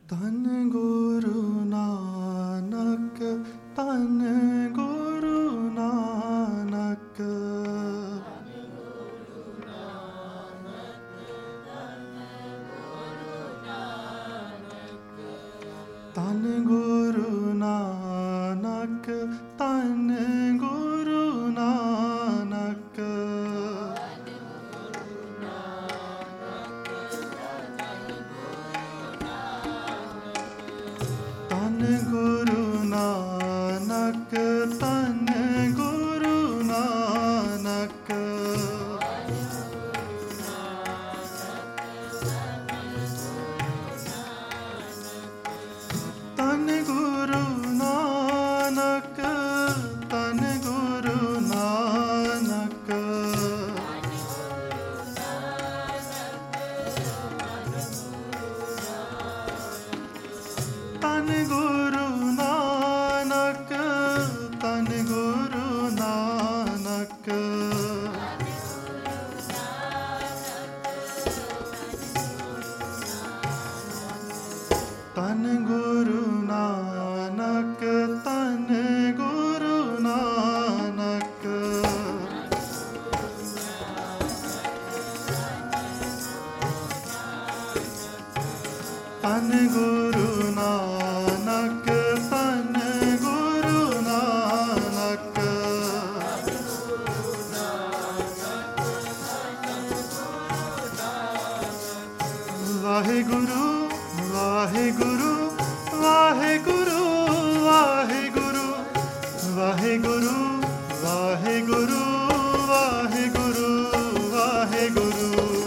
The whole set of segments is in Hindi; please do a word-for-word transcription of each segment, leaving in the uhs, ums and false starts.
धन गुरु नानक, धन गुरु नानक। धन गुरु नानक, धन गुरु नानक। धन गुरु नानक, धन गुरु नानक। धन गुरु नानक, धन गुरु नानक। धन गुरु नानक, धन गुरु नानक। धन गुरु नानक, धन गुरु नानक। धन गुरु नानक, धन गुरु नानक। वाहिगुरु वाहिगुरु वाहिगुरु वाहिगुरु वाहिगुरु वाहिगुरु वाहिगुरु वाहिगुरु।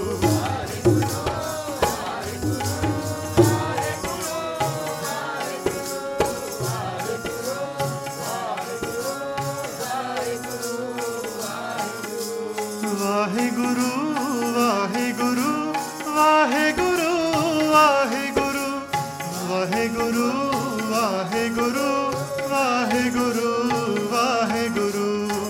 वाहिगुरु वाहिगुरु वाहिगुरु वाहिगुरु वाहिगुरु वाहिगुरु वाहिगुरु वाहिगुरु।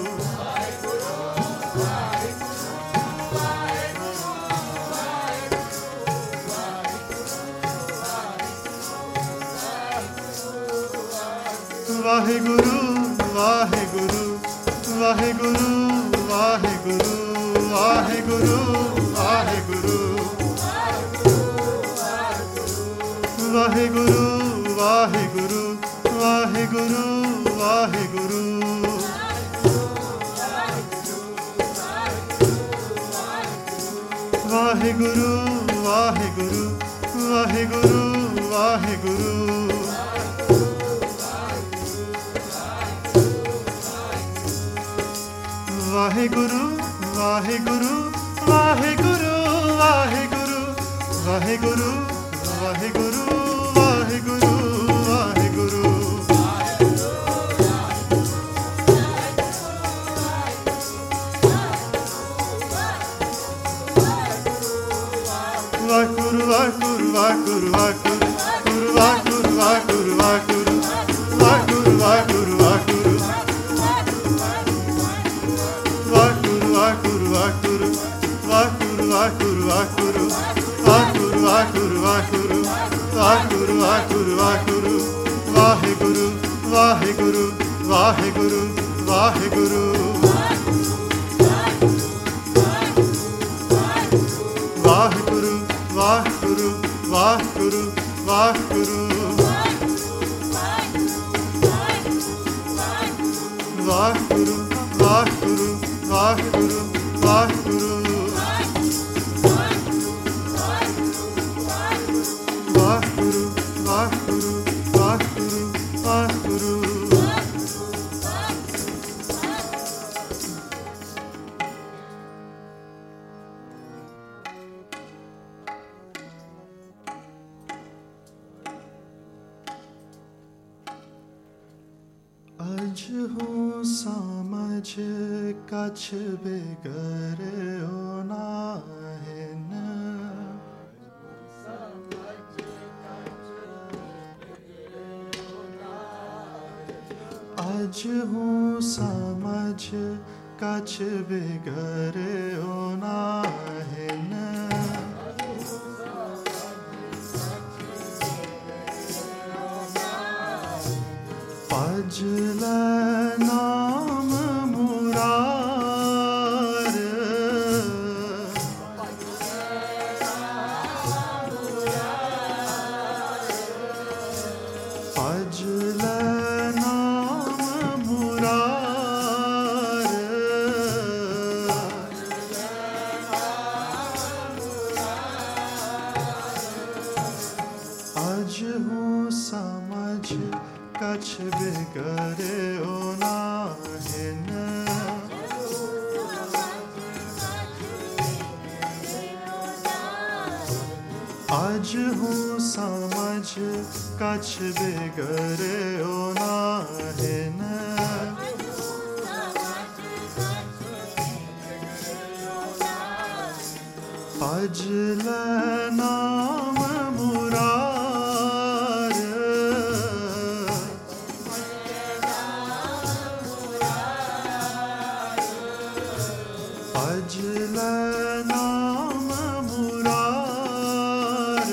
वाहिगुरु वाहिगुरु वाहिगुरु वाहिगुरु वाहिगुरु वाहिगुरु। वाहिगुरु वाहिगुरु वाहिगुरु वाहिगुरु। वाहिगुरु वाहिगुरु वाहिगुरु वाहिगुरु। वाहिगुरु वाहिगुरु वाहिगुरु वाहिगुरु वाहिगुरु वाहिगुरु वाहिगुरु वाहिगुरु। वाहिगुरु वाहिगुरु वाहिगुरु वाहिगुरु वाहिगुरु वाहिगुरु वाहिगुरु वाहिगुरु वाहिगुरु वाहिगुरु। वाहिगुरु वाहिगुरु वाहिगुरु वाहिगुरु वाहिगुरु वाहिगुरु वाहिगुरु वाहिगुरु वाहिगुरु वाहिगुरु वाहिगुरु वाहिगुरु। वाहिगुरु वाहिगुरु वाहिगुरु वाहिगुरु। वाहिगुरु वाहिगुरु वाहिगुरु वाहिगुरु। वाहिगुरु वाहिगुरु वाहिगुरु वाहिगुरु। वाहिगुरु वाहिगुरु वाहिगुरु वाहिगुरु। अज हूँ समझ कछ बेगर हो नाहिन। अज हूँ समझ कछ बेगर हो नाहिन। भजल नाम मुरार भजल नाम मुरार आज हूँ समझ कछ बिगड़ो नाहिन आज हूँ समझ कछ बिगड़ो नाहिन भजल नाम मुरार भजल नाम मुरार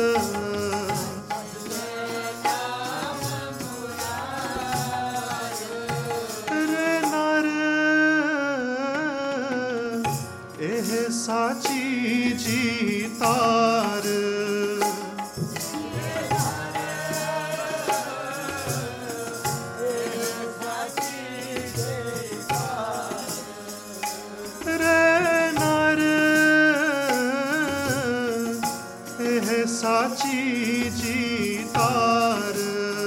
रे नर एह साची जीतार साची जीतार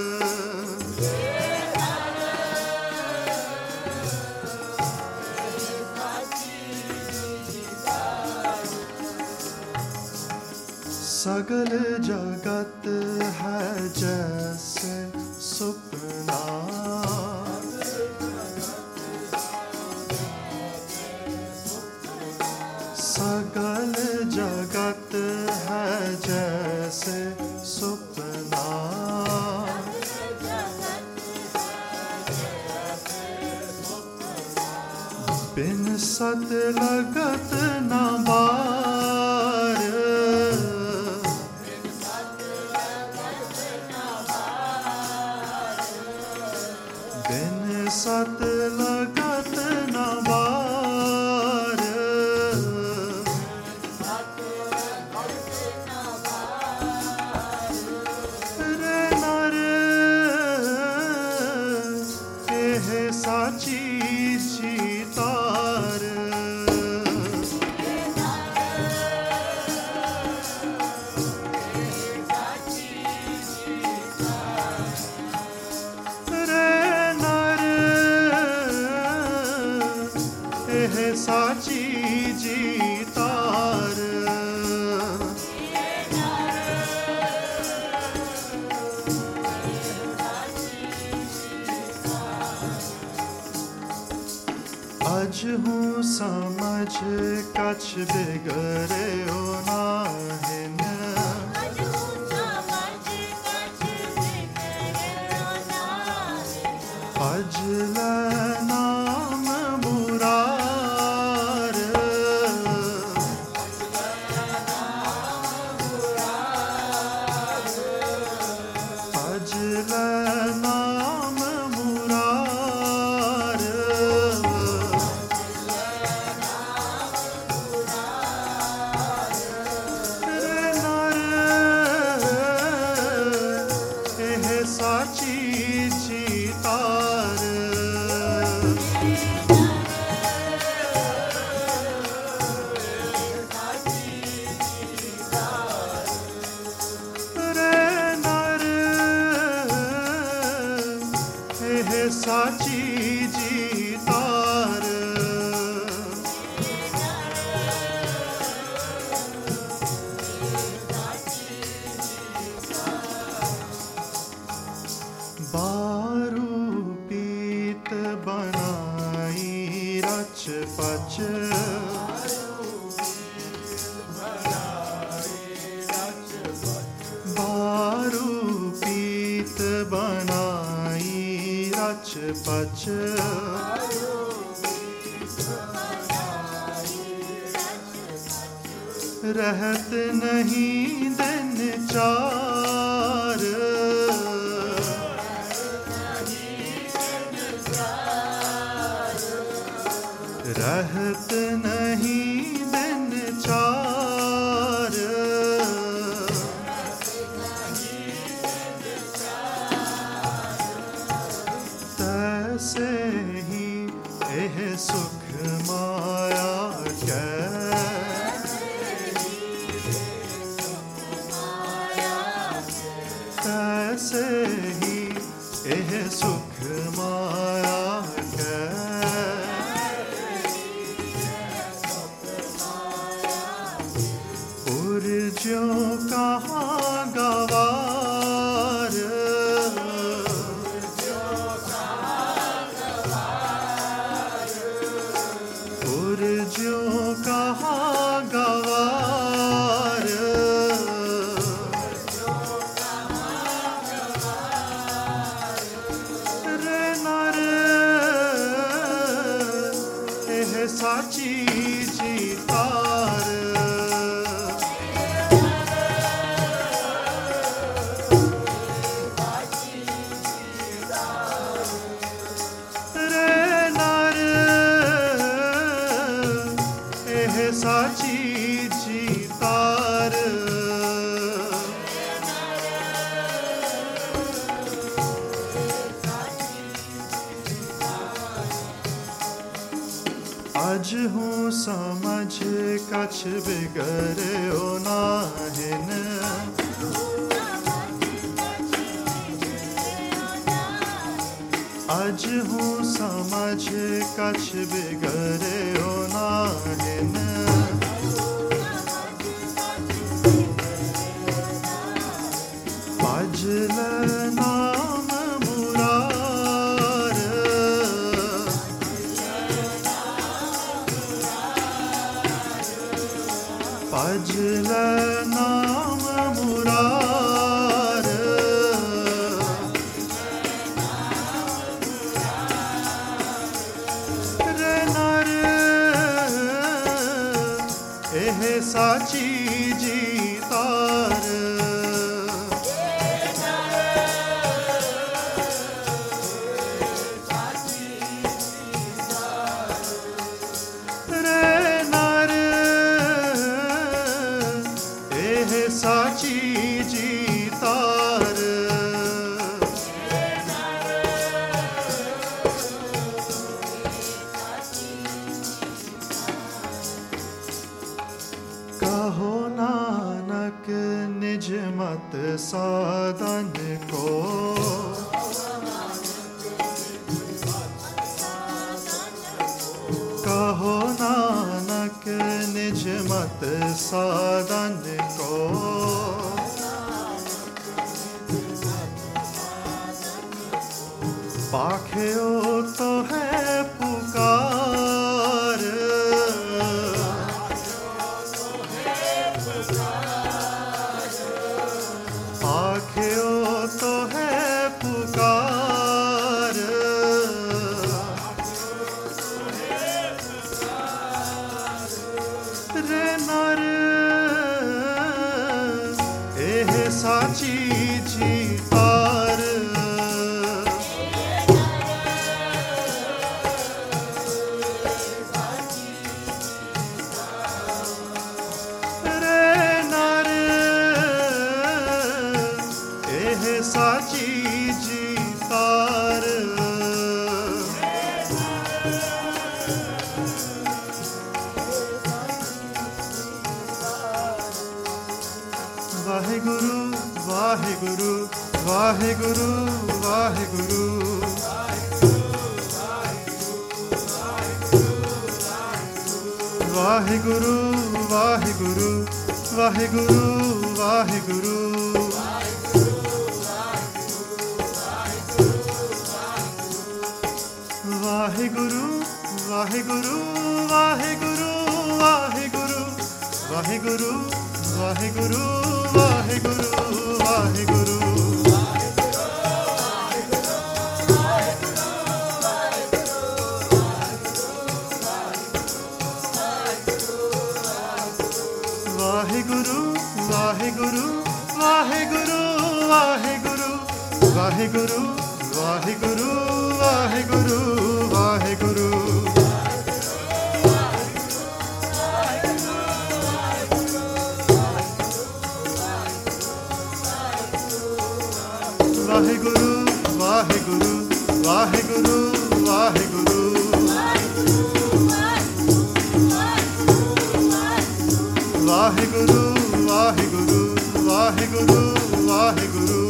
सगल जगत है जैसे सुपना सगल जगत है जैसे सुपना बिन सत लगत न बार बिन सत लगत न बार साची जीतार रे नर एह साची जीतार आज हूँ समझ कछ बिगड़ो नाहिन भजल नाम मुरार भजल नाम मुरार साची जीतार रे नर एह साची जीतार बारू पीत बनाई रच पच बारू पीत बनाई रच पच रहत नहीं दिन चार रहत नहीं दिन चार, तैसे ही एह सुख माया कै, तैसे ही एह सुख माया कै। पुरज्यों कहाँ गवार, पुरज्यों कहाँ गवार, रे नर एह साची जीतार, साची जीतार। आज हूँ समझ कछ बिगड़ो नाहिन, आज हूँ समझ कछ बिगड़ो नाहिन, भजल नाम मुरार, भजल नाम मुरार, रे नर एह साची जीतार, साची जीतार। कहो नानक निज मत साधन को, कहो नानक निज मत साधन को, पाख्यो तो है पुकार, पाख्यो तो है पुकार, रे नर एह साची जीतार, साची जीतार। वाहिगुरु वाहिगुरु वाहिगुरु वाहिगुरु, वाहिगुरु वाहिगुरु वाहिगुरु वाहिगुरु, वाहिगुरु वाहिगुरु वाहिगुरु वाहिगुरु वाहिगुरु वाहिगुरु वाहिगुरु वाहिगुरु, वाहिगुरु वाहिगुरु वाहिगुरु वाहिगुरु वाहिगुरु वाहिगुरु वाहिगुरु वाहिगुरु, ਵਾਹਿਗੁਰੂ ਵਾਹਿਗੁਰੂ ਵਾਹਿਗੁਰੂ ਵਾਹਿਗੁਰੂ ਵਾਹਿਗੁਰੂ ਵਾਹਿਗੁਰੂ ਵਾਹਿਗੁਰੂ ਵਾਹਿਗੁਰੂ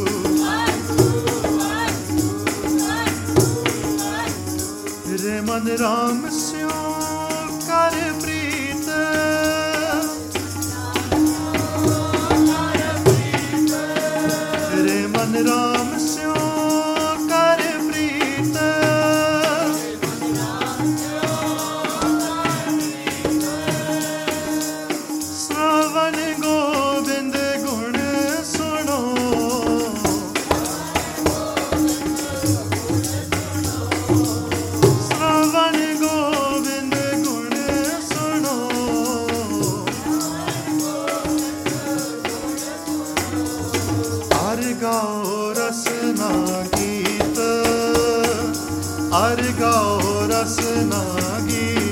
ਰੇ ਮਨ ਰਾਮ ਸਿਉ ਕਰ ਪ੍ਰੀਤ ਰੇ ਮਨ ਰਾਮ ਸਿਉ ਕਰ ਪ੍ਰੀਤ श्रवण गोविंद गुण सुनो श्रवण गोविंद गुण सुनो अर गाओ रसना गीत अर गाओ रसना गीत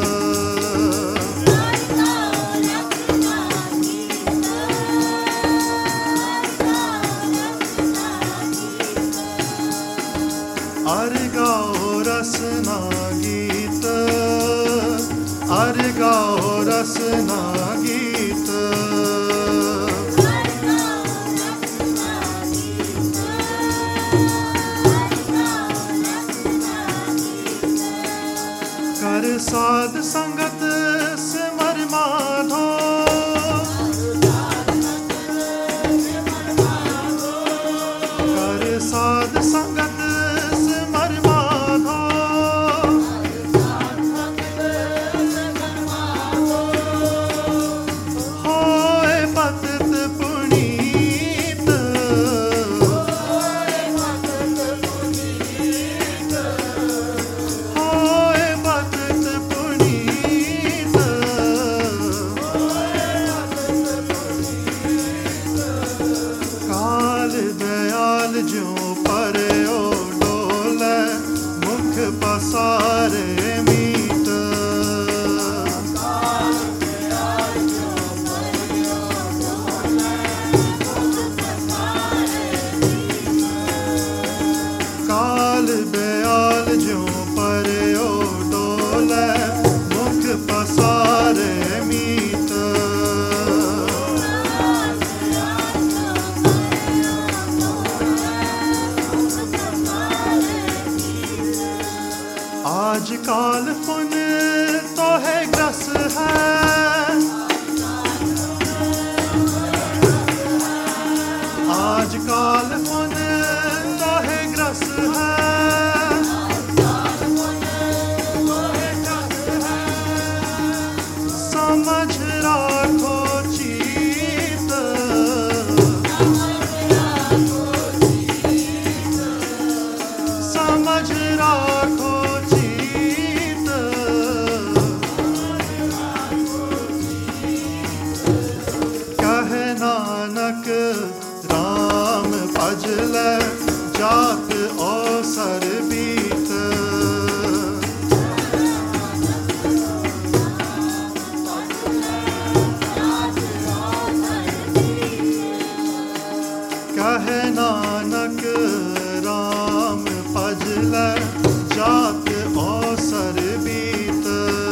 अर गाओ रसना गीत अर गाओ रसना गीत कर साध संगत सिमर माधो कर साध संगत ज्यों परयो डोले मुख पसारे मीत काल बयाल ज्यों परयो डोले मुख पसारे मीत आज काल पुन तो है ग्रस है आज काल पुन तो है ग्रस है समझ राखो चीत समझ राखो नानक राम भज ले जात औसर बीत कहे नानक राम भज ले जात औसर बीत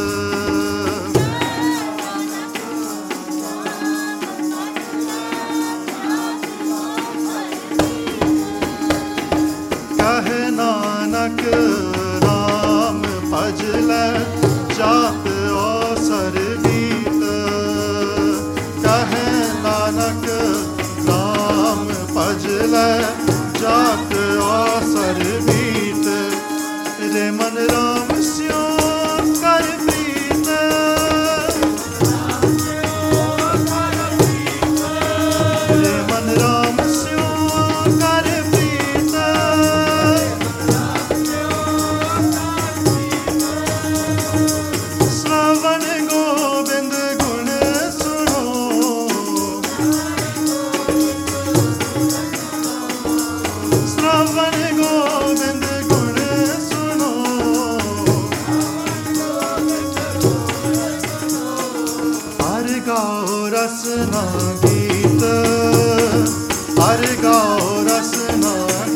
कहे नानक राम भज ले जात औसर बीत कहे नानक राम भज ले जात औसर बीत रे मन राम स्यो कर प्रीत रे मन राम स्यो कर प्रीत श्रवण गोविंद गुण सुनो श्रवण गोविंद गुण सुनो हर गाओ रसना गीत हर गाओ रसना